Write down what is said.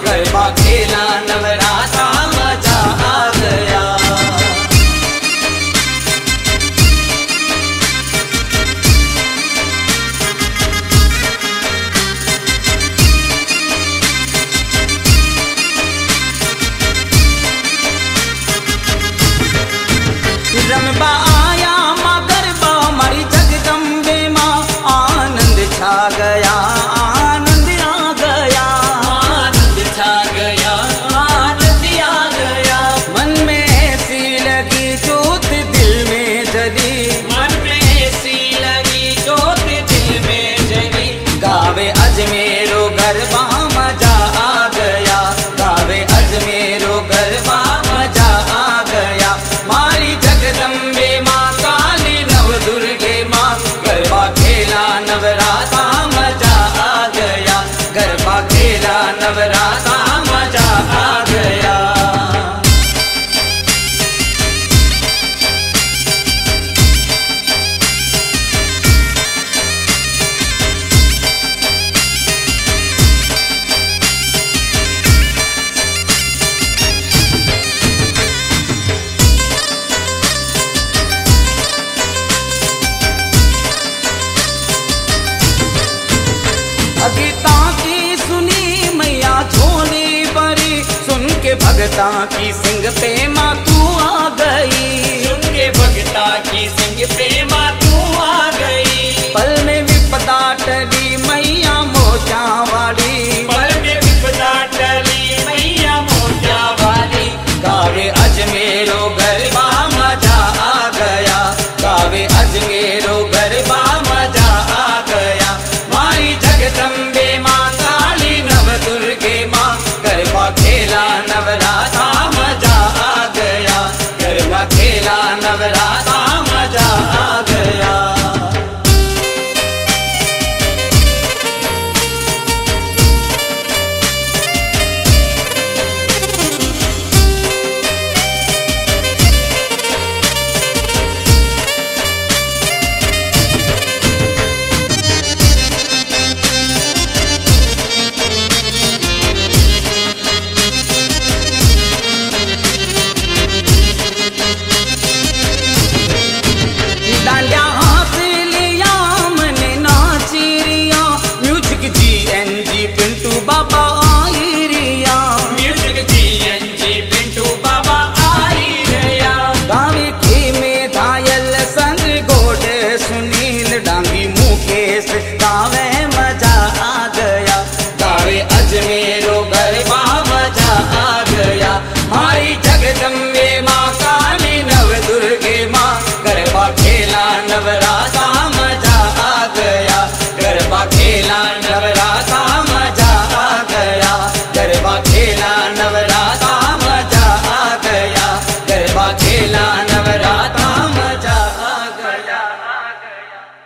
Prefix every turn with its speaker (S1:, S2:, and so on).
S1: गरबा खेला नवराता मजा आ गया। रमबा आया माँ गरबा हमारी जगदम्बे माँ, आनंद छा गया आनंद आ गया, आनंद छा गया आनंद आ गया। मन में ऐसी लगी जोत दिल में जली, मन में ऐसी लगी जोत दिल में जली। गावे अजमेरो गरबा मजा आ गया, गावे अजमेरो गरबा मजा आ गया। मारी जगदम्बे माँ काली नव दुर्गे माँ, गरबा खेला नवराता मजा आ गया, गरबा खेला नवराता मजा आ गया। भगता की सुनी मैया झोली बरी, सुन के भगता की सिंग पे माँ तू आ गई।